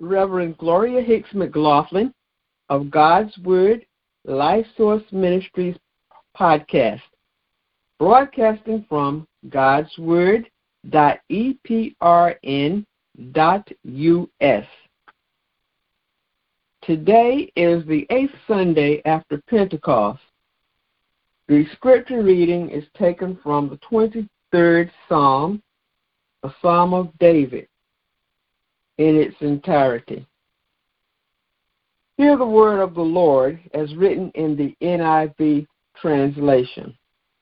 Reverend Gloria Hicks McLaughlin of God's Word Life Source Ministries podcast, broadcasting from godsword.eprn.us. Today is the 8th Sunday after Pentecost. The scripture reading is taken from the 23rd Psalm, a Psalm of David, in its entirety. Hear the word of the Lord as written in the NIV translation.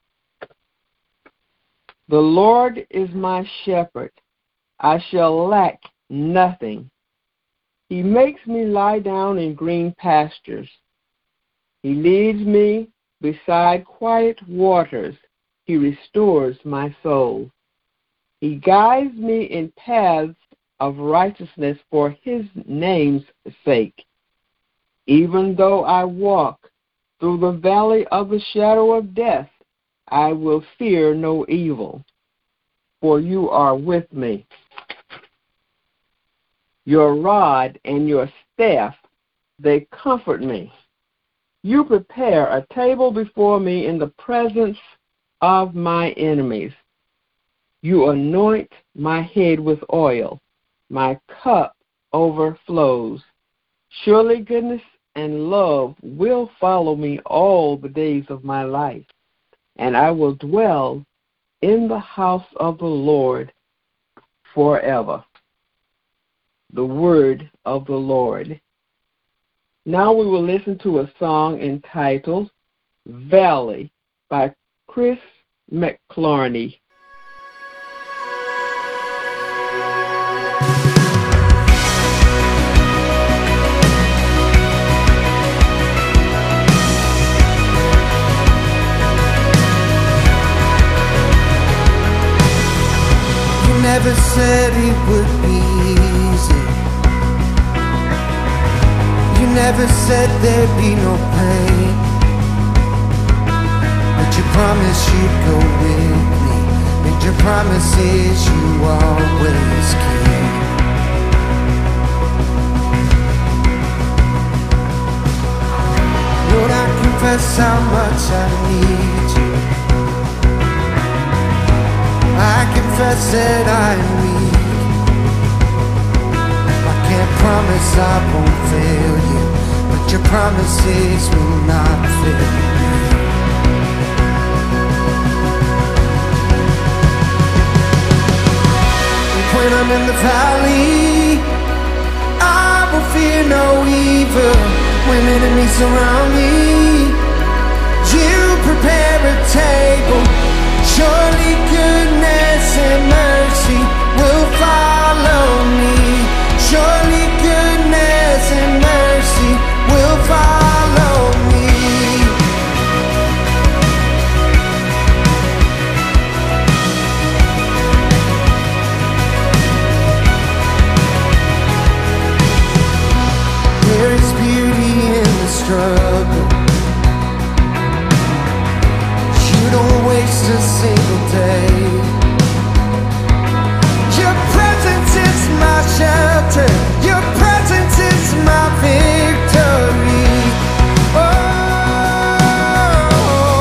The Lord is my shepherd. I shall lack nothing. He makes me lie down in green pastures. He leads me beside quiet waters. He restores my soul. He guides me in paths of righteousness for his name's sake. Even though I walk through the valley of the shadow of death, I will fear no evil, for you are with me. Your rod and your staff, they comfort me. You prepare a table before me in the presence of my enemies. You anoint my head with oil. My cup overflows. Surely goodness and love will follow me all the days of my life, and I will dwell in the house of the Lord forever. The word of the Lord. Now we will listen to a song entitled Valley by Chris McClarney. Never said it would be easy. You never said there'd be no pain, but you promised you'd go with me, and your promises you always keep. Lord, I confess how much I need you. I confess that I'm weak. I can't promise I won't fail you, but your promises will not fail me. When I'm in the valley, I will fear no evil. When enemies surround me, you prepare a table. Surely goodness and mercy will follow me. Surely goodness and mercy will follow me. There is beauty in the struggle. Don't waste a single day. Your presence is my shelter. Your presence is my victory. Oh,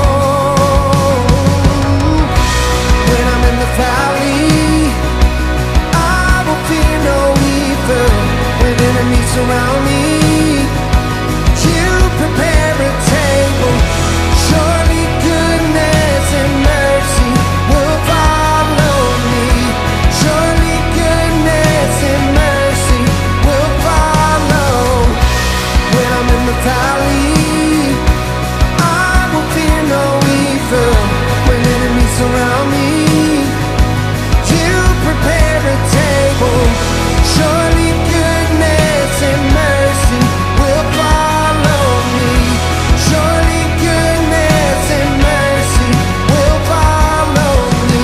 when I'm in the valley, I will fear no evil. When enemies surround me, you prepare a table. Surely goodness and mercy will follow me. Surely goodness and mercy will follow. When I'm in the valley, I will fear no evil. When enemies surround me, you prepare a table. Surely goodness and mercy will follow me. Surely goodness and mercy will follow me.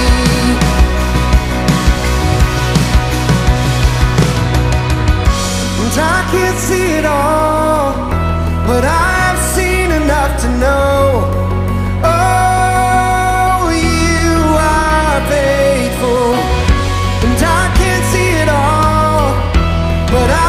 And I can't see it all, but I've seen enough to know. Oh, you are faithful. And I can't see it all, but I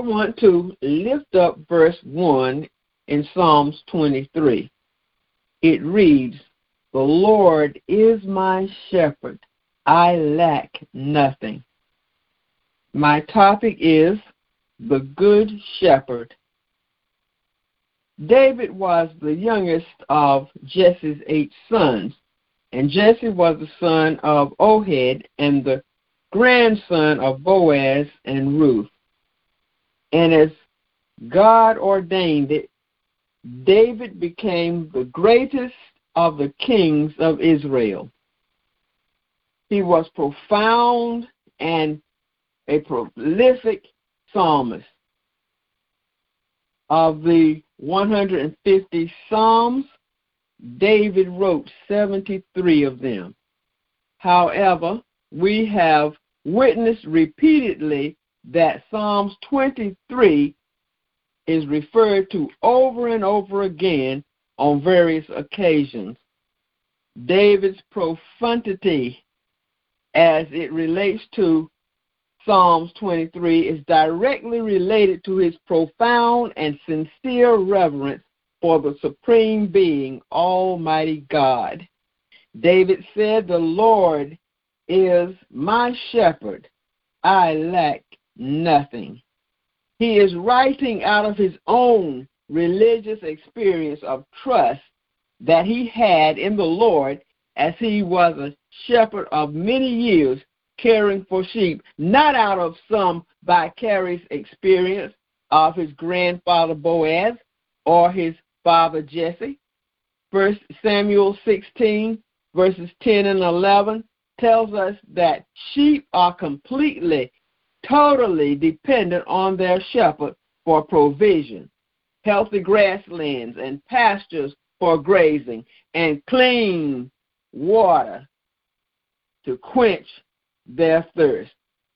want to lift up verse 1 in Psalms 23. It reads, "The Lord is my shepherd. I lack nothing." My topic is the Good Shepherd. David was the youngest of Jesse's 8 sons, and Jesse was the son of Ohad and the grandson of Boaz and Ruth. And as God ordained it, David became the greatest of the kings of Israel. He was profound and a prolific psalmist. Of the 150 psalms, David wrote 73 of them. However, we have witnessed repeatedly that Psalms 23 is referred to over and over again on various occasions. David's profundity as it relates to Psalms 23 is directly related to his profound and sincere reverence for the supreme being, Almighty God. David said, "The Lord is my shepherd. I lack nothing." He is writing out of his own religious experience of trust that he had in the Lord as he was a shepherd of many years caring for sheep, not out of some vicarious experience of his grandfather Boaz or his father Jesse. 1 Samuel 16, verses 10 and 11 tells us that sheep are completely, totally dependent on their shepherd for provision, healthy grasslands and pastures for grazing, and clean water to quench their thirst.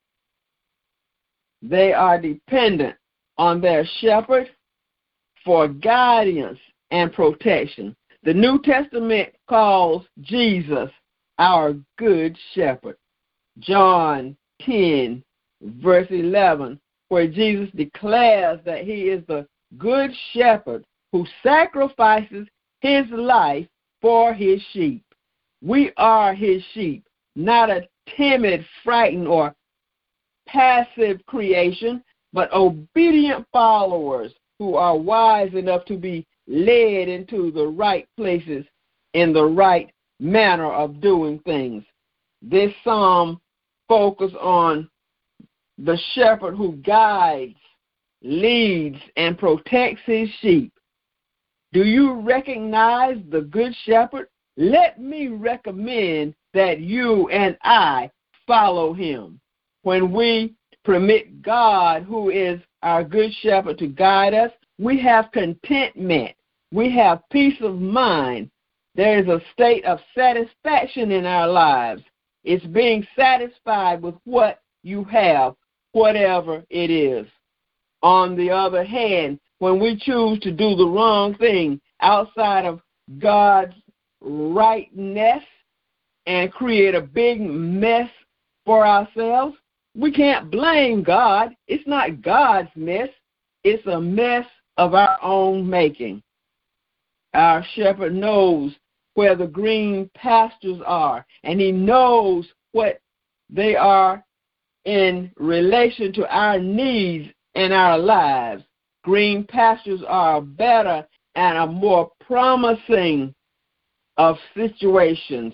They are dependent on their shepherd for guidance and protection. The New Testament calls Jesus our good shepherd. John 10, verse 11, where Jesus declares that he is the good shepherd who sacrifices his life for his sheep. We are his sheep, not a timid, frightened, or passive creation, but obedient followers who are wise enough to be led into the right places in the right manner of doing things. This psalm focuses on the shepherd who guides, leads, and protects his sheep. Do you recognize the good shepherd? Let me recommend that you and I follow him. When we permit God, who is our good shepherd, to guide us, we have contentment. We have peace of mind. There is a state of satisfaction in our lives. It's being satisfied with what you have, whatever it is. On the other hand, when we choose to do the wrong thing outside of God's rightness and create a big mess for ourselves, we can't blame God. It's not God's mess. It's a mess of our own making. Our shepherd knows where the green pastures are, and he knows what they are in relation to our needs and our lives. Green pastures are better and are more promising of situations,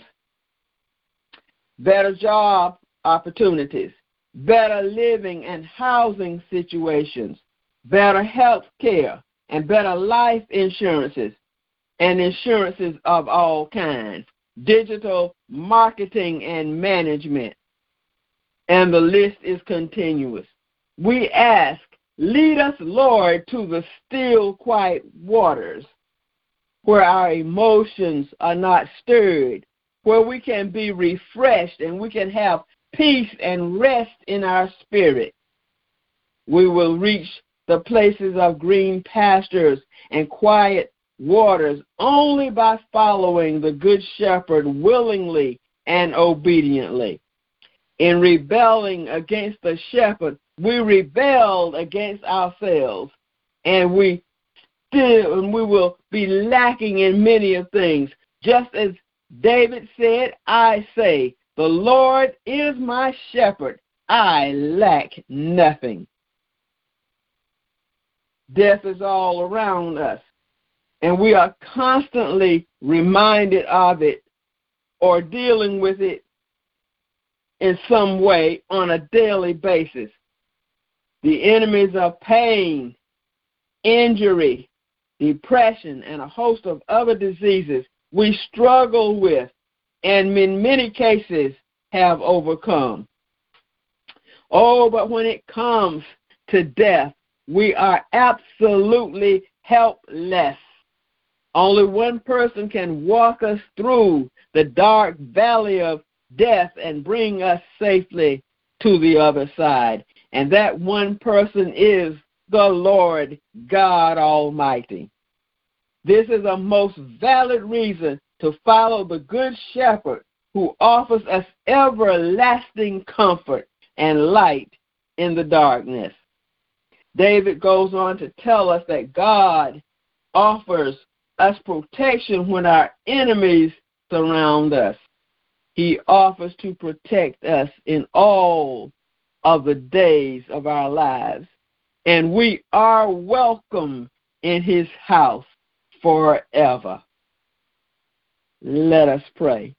better job opportunities, better living and housing situations, better health care, and better life insurances and insurances of all kinds, digital marketing and management, and the list is continuous. We ask, lead us, Lord, to the still, quiet waters, where our emotions are not stirred, where we can be refreshed and we can have peace and rest in our spirit. We will reach the places of green pastures and quiet waters only by following the Good Shepherd willingly and obediently. In rebelling against the shepherd, we rebelled against ourselves, and we will be lacking in many of things. Just as David said, I say, the Lord is my shepherd, I lack nothing. Death is all around us, and we are constantly reminded of it or dealing with it in some way on a daily basis. The enemies of pain, injury, depression, and a host of other diseases we struggle with and in many cases have overcome. Oh, but when it comes to death, we are absolutely helpless. Only one person can walk us through the dark valley of death and bring us safely to the other side. And that one person is the Lord God Almighty. This is a most valid reason to follow the Good Shepherd who offers us everlasting comfort and light in the darkness. David goes on to tell us that God offers us protection when our enemies surround us. He offers to protect us in all of the days of our lives, and we are welcome in his house forever. Let us pray.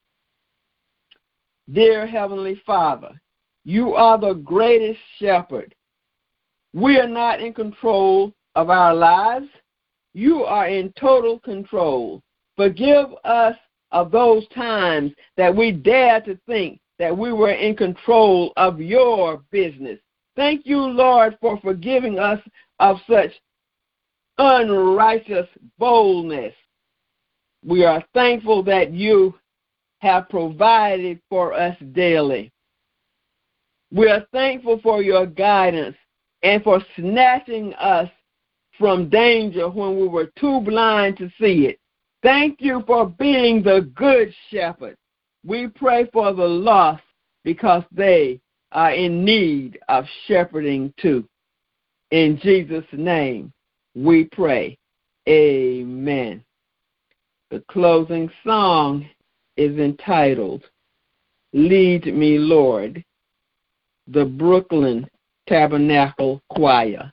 Dear Heavenly Father, you are the greatest shepherd. We are not in control of our lives. You are in total control. Forgive us of those times that we dare to think that we were in control of your business. Thank you, Lord, for forgiving us of such unrighteous boldness. We are thankful that you have provided for us daily. We are thankful for your guidance and for snatching us from danger when we were too blind to see it. Thank you for being the good shepherd. We pray for the lost because they are in need of shepherding too. In Jesus' name we pray. Amen. The closing song is entitled, Lead Me, Lord, the Brooklyn Tabernacle Choir.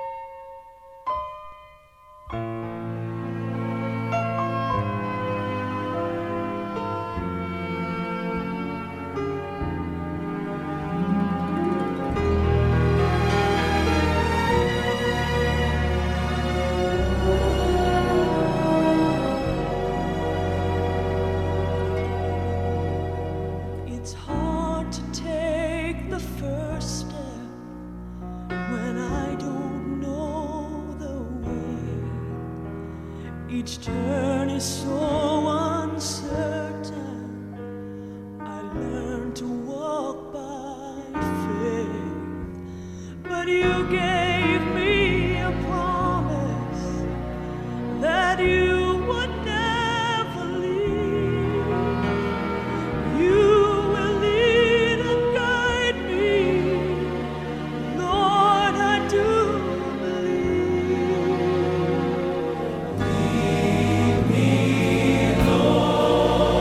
It's hard to take the first step when I don't know the way. Each turn is so uncertain. I learn to walk by faith, but you gave me a promise that you would never leave. You will lead and guide me, Lord, I do believe. Lead me, Lord.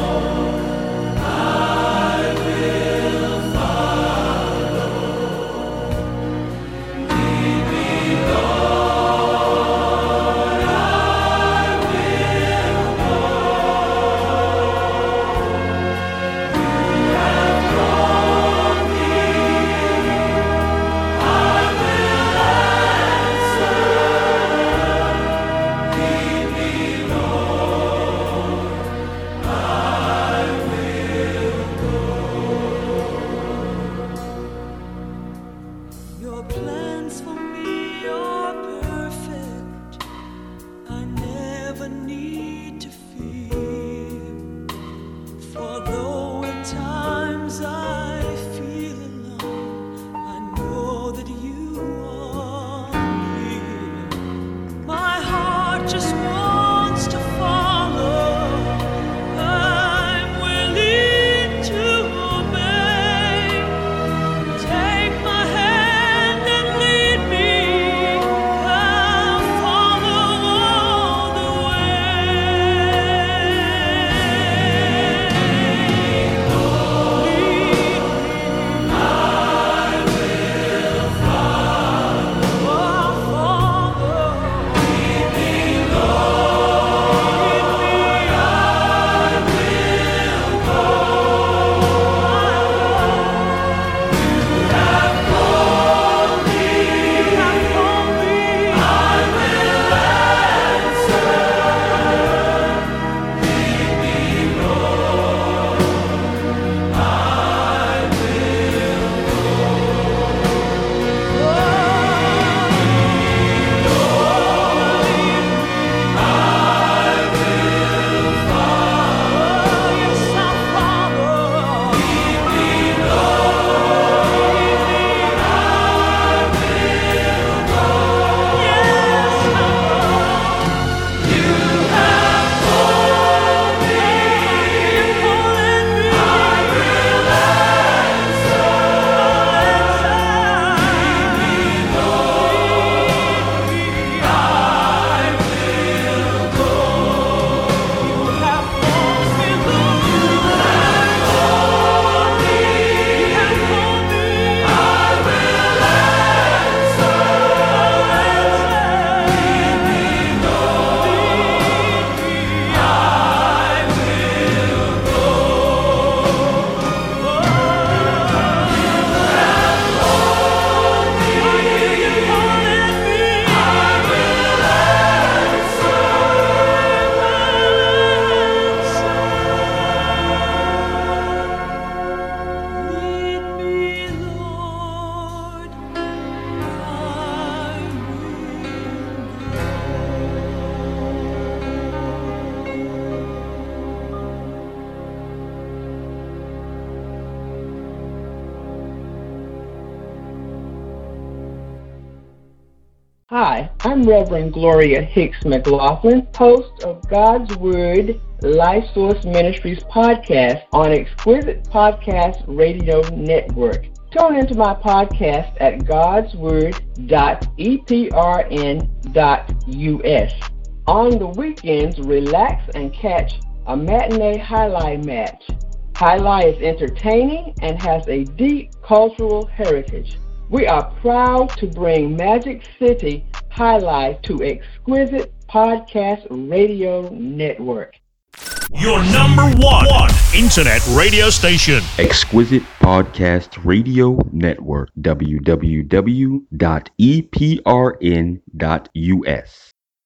Hi, I'm Reverend Gloria Hicks McLaughlin, host of God's Word Life Source Ministries podcast on Exquisite Podcast Radio Network. Tune into my podcast at godsword.eprn.us. On the weekends, relax and catch a matinee highlight match. Highlight is entertaining and has a deep cultural heritage. We are proud to bring Magic City Highlight to Exquisite Podcast Radio Network. Your number one internet radio station. Exquisite Podcast Radio Network. www.eprn.us.